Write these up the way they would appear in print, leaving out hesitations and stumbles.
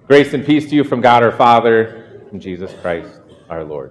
Grace and peace to you from God our Father and Jesus Christ our Lord.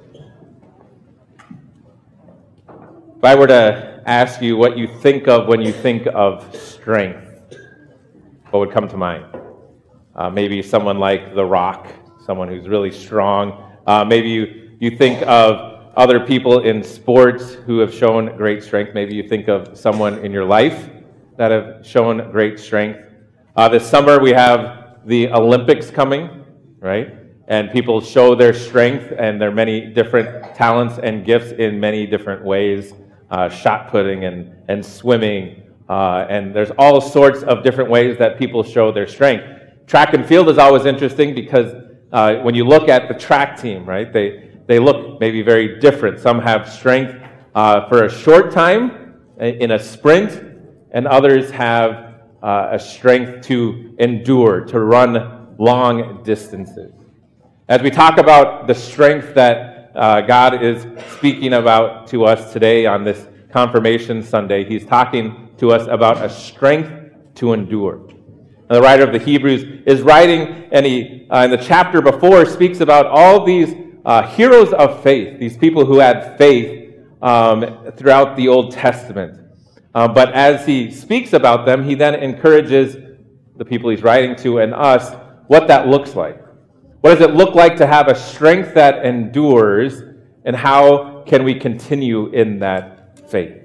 If I were to ask you what you think of when you think of strength, what would come to mind? Maybe someone like The Rock, someone who's really strong. Maybe you think of other people in sports who have shown great strength. Maybe you think of someone in your life that have shown great strength. This summer we have the Olympics coming, right? And people show their strength and their many different talents and gifts in many different ways. Shot putting and swimming. And there's all sorts of different ways that people show their strength. Track and field is always interesting because when you look at the track team, right, they look maybe very different. Some have strength for a short time in a sprint, and others have a strength to endure, to run long distances. As we talk about the strength that God is speaking about to us today on this Confirmation Sunday, He's talking to us about a strength to endure. Now, the writer of the Hebrews is writing, and he, in the chapter before, speaks about all these heroes of faith, these people who had faith throughout the Old Testament. But as he speaks about them, he then encourages the people he's writing to and us what that looks like. What does it look like to have a strength that endures, and how can we continue in that faith?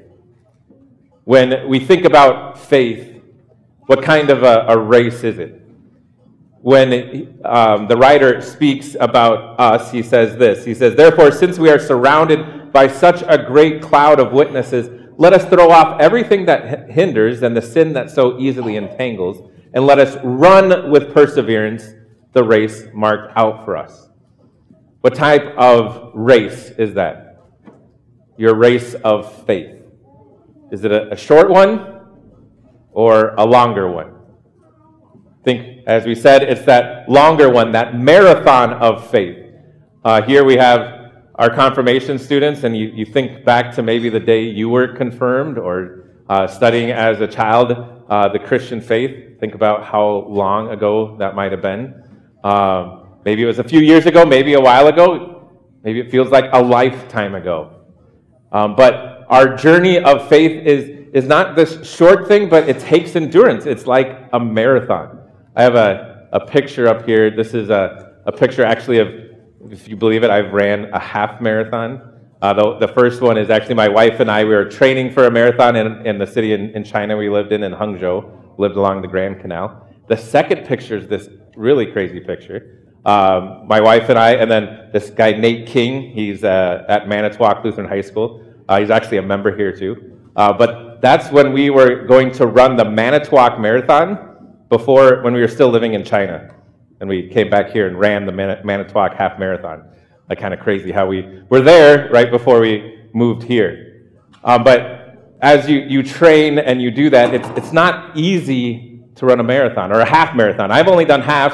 When we think about faith, what kind of a race is it? When the writer speaks about us, he says this. He says, "Therefore, since we are surrounded by such a great cloud of witnesses, let us throw off everything that hinders and the sin that so easily entangles, and let us run with perseverance the race marked out for us." What type of race is that? Your race of faith. Is it a short one or a longer one? I think, as we said, it's that longer one, that marathon of faith. Here we have our confirmation students, and you think back to maybe the day you were confirmed or studying as a child the Christian faith. Think about how long ago that might have been. Maybe it was a few years ago, maybe a while ago. Maybe it feels like a lifetime ago. But our journey of faith is not this short thing, but it takes endurance. It's like a marathon. I have a picture up here. This is a picture actually of, if you believe it, I've ran a half marathon. The first one is actually my wife and I. We were training for a marathon in the city in China we lived in Hangzhou, lived along the Grand Canal. The second picture is this really crazy picture. My wife and I, and then this guy, Nate King, he's at Manitowoc Lutheran High School. He's actually a member here too. But that's when we were going to run the Manitowoc Marathon when we were still living in China. And we came back here and ran the Manitowoc Half Marathon. Like, kind of crazy how we were there right before we moved here. But as you train and you do that, it's not easy to run a marathon or a half marathon. I've only done halves.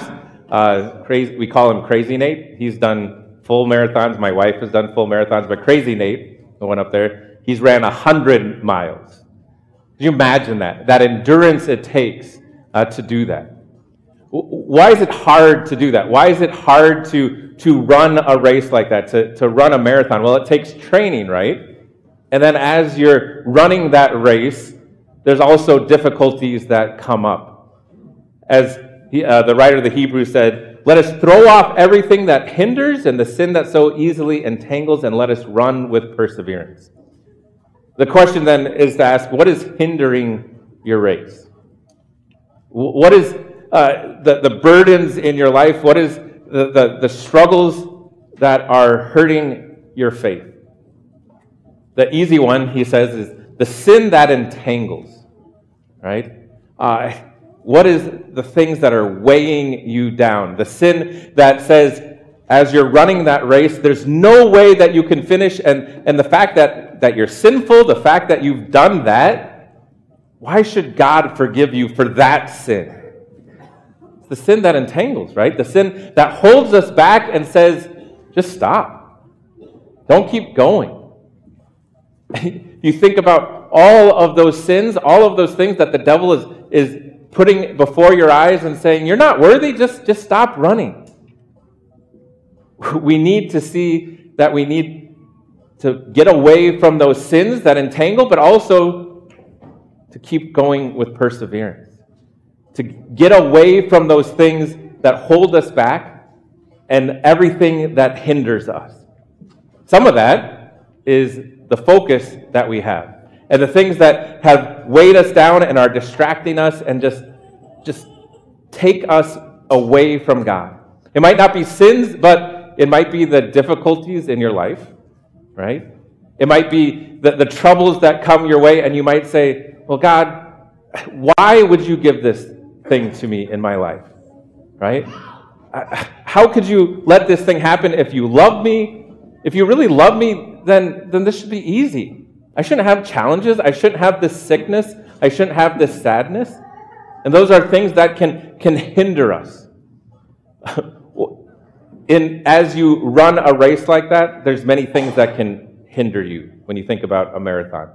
We call him Crazy Nate. He's done full marathons. My wife has done full marathons. But Crazy Nate, the one up there, he's ran 100 miles. Can you imagine that? That endurance it takes to do that. Why is it hard to do that? Why is it hard to run a race like that, to run a marathon? Well, it takes training, right? And then as you're running that race, there's also difficulties that come up. As the writer of the Hebrews said, "Let us throw off everything that hinders and the sin that so easily entangles, and let us run with perseverance." The question then is to ask, what is hindering your race? What is the burdens in your life? What is the struggles that are hurting your faith? The easy one, he says, is the sin that entangles, right? What is the things that are weighing you down? The sin that says, as you're running that race, there's no way that you can finish, and the fact that you're sinful, the fact that you've done that, why should God forgive you for that sin? It's the sin that entangles, right? The sin that holds us back and says, just stop. Don't keep going. You think about all of those sins, all of those things that the devil is putting before your eyes and saying, you're not worthy, just stop running. We need to see that we need to get away from those sins that entangle, but also to keep going with perseverance. To get away from those things that hold us back and everything that hinders us. Some of that is the focus that we have. And the things that have weighed us down and are distracting us and just take us away from God. It might not be sins, but it might be the difficulties in your life, right? It might be the troubles that come your way, and you might say, well, God, why would you give this thing to me in my life, right? How could you let this thing happen if you love me? If you really love me, then this should be easy. I shouldn't have challenges. I shouldn't have this sickness. I shouldn't have this sadness. And those are things that can hinder us. As you run a race like that, there's many things that can hinder you when you think about a marathon.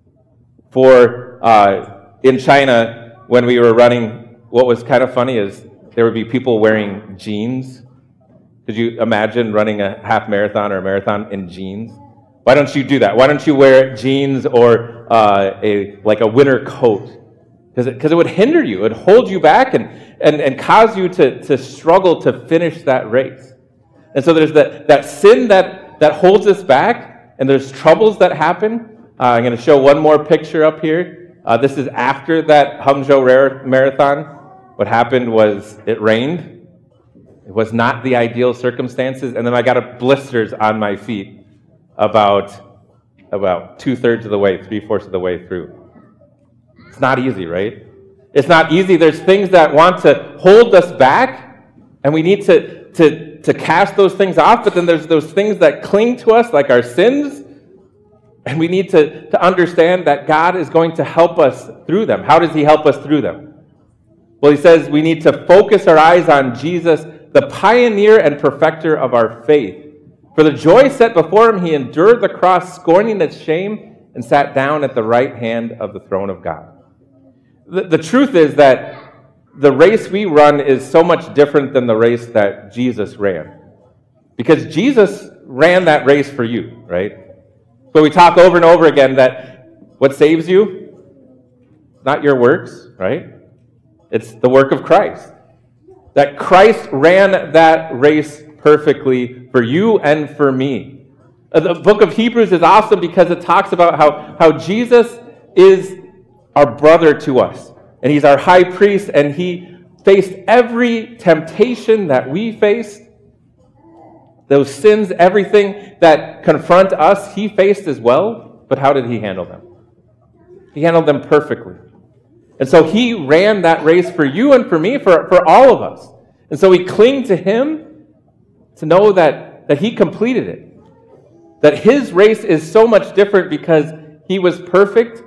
In China, when we were running, what was kind of funny is there would be people wearing jeans. Could you imagine running a half marathon or a marathon in jeans? Why don't you do that? Why don't you wear jeans or a winter coat? Because it would hinder you. It would hold you back and cause you to struggle to finish that race. And so there's that sin that holds us back, and there's troubles that happen. I'm going to show one more picture up here. This is after that Hangzhou Marathon. What happened was it rained. It was not the ideal circumstances, and then I got blisters on my feet about 2/3 of the way, 3/4 of the way through. It's not easy, right? It's not easy. There's things that want to hold us back, and we need to cast those things off, but then there's those things that cling to us, like our sins, and we need to understand that God is going to help us through them. How does he help us through them? Well, he says we need to focus our eyes on Jesus, the pioneer and perfecter of our faith. For the joy set before him, he endured the cross, scorning its shame, and sat down at the right hand of the throne of God. The truth is that the race we run is so much different than the race that Jesus ran. Because Jesus ran that race for you, right? So we talk over and over again that what saves you, not your works, right? It's the work of Christ. That Christ ran that race perfectly for you and for me. The book of Hebrews is awesome because it talks about how Jesus is our brother to us. And he's our high priest, and he faced every temptation that we faced. Those sins, everything that confront us, he faced as well. But how did he handle them? He handled them perfectly. And so he ran that race for you and for me, for all of us. And so we cling to him to know that he completed it. That his race is so much different because he was perfect.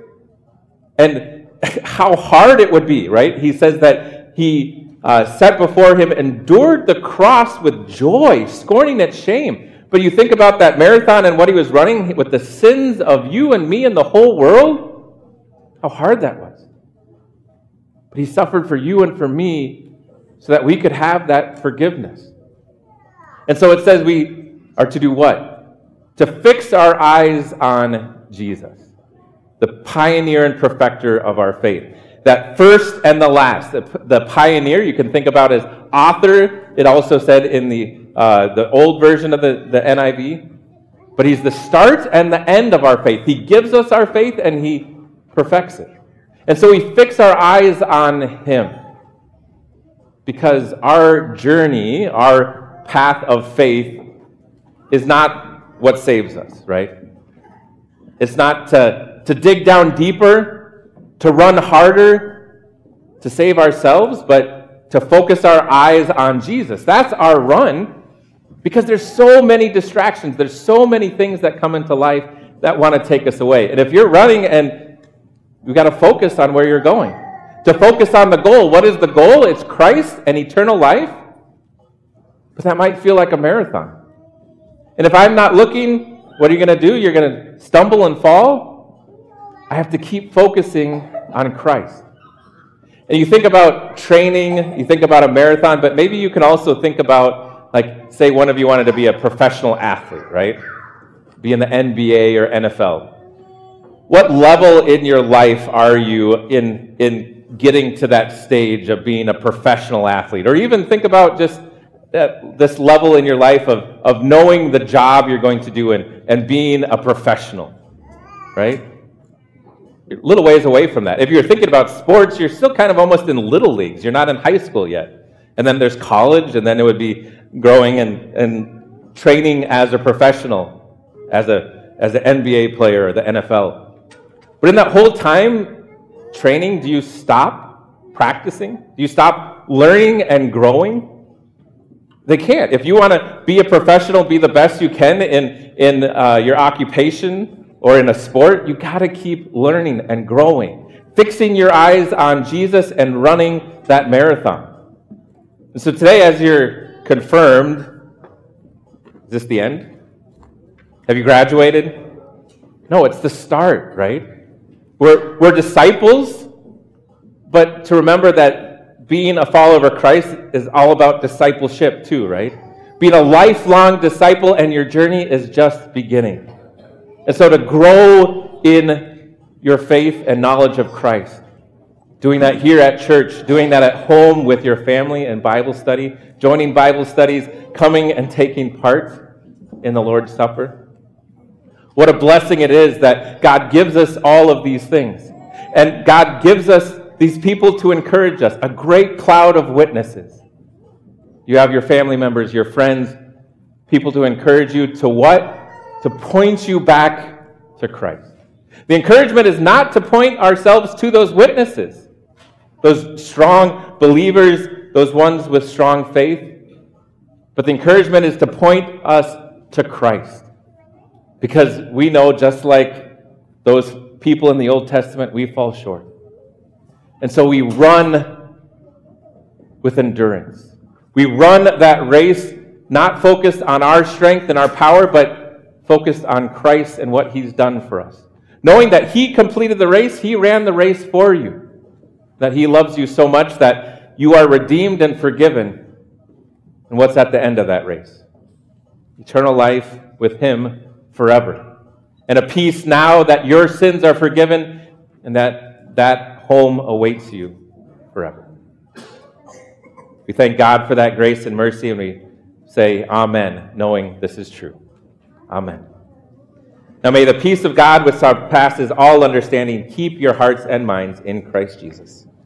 And how hard it would be, right? He says that he set before him, endured the cross with joy, scorning its shame. But you think about that marathon and what he was running with the sins of you and me and the whole world, how hard that was. But he suffered for you and for me so that we could have that forgiveness. And so it says we are to do what? To fix our eyes on Jesus, the pioneer and perfecter of our faith. That first and the last. The pioneer you can think about as author. It also said in the old version of the NIV. But he's the start and the end of our faith. He gives us our faith and he perfects it. And so we fix our eyes on him. Because our journey, our path of faith is not what saves us, right? It's not to dig down deeper, to run harder, to save ourselves, but to focus our eyes on Jesus. That's our run, because there's so many distractions. There's so many things that come into life that want to take us away. And if you're running, and you've got to focus on where you're going. To focus on the goal. What is the goal? It's Christ and eternal life. But that might feel like a marathon. And if I'm not looking, what are you going to do? You're going to stumble and fall? I have to keep focusing on Christ. And you think about training, you think about a marathon, but maybe you can also think about, like, say one of you wanted to be a professional athlete, right? Be in the NBA or NFL. What level in your life are you in getting to that stage of being a professional athlete? Or even think about just this level in your life of knowing the job you're going to do and being a professional, right? You're a little ways away from that. If you're thinking about sports, you're still kind of almost in little leagues. You're not in high school yet. And then there's college, and then it would be growing and training as a professional, as an NBA player or the NFL. But in that whole time training, do you stop practicing? Do you stop learning and growing? They can't. If you want to be a professional, be the best you can in your occupation or in a sport, you got to keep learning and growing, fixing your eyes on Jesus and running that marathon. And so today, as you're confirmed, is this the end? Have you graduated? No, it's the start, right? We're disciples, but to remember that being a follower of Christ is all about discipleship too, right? Being a lifelong disciple, and your journey is just beginning. And so to grow in your faith and knowledge of Christ, doing that here at church, doing that at home with your family and Bible study, joining Bible studies, coming and taking part in the Lord's Supper. What a blessing it is that God gives us all of these things. And God gives us these people to encourage us, a great cloud of witnesses. You have your family members, your friends, people to encourage you to what? To point you back to Christ. The encouragement is not to point ourselves to those witnesses, those strong believers, those ones with strong faith, but the encouragement is to point us to Christ. Because we know, just like those people in the Old Testament, we fall short. And so we run with endurance. We run that race not focused on our strength and our power, but focused on Christ and what He's done for us. Knowing that He completed the race, He ran the race for you. That He loves you so much that you are redeemed and forgiven. And what's at the end of that race? Eternal life with Him forever. And a peace now that your sins are forgiven and that home awaits you forever. We thank God for that grace and mercy, and we say amen, knowing this is true. Amen. Now may the peace of God, which surpasses all understanding, keep your hearts and minds in Christ Jesus.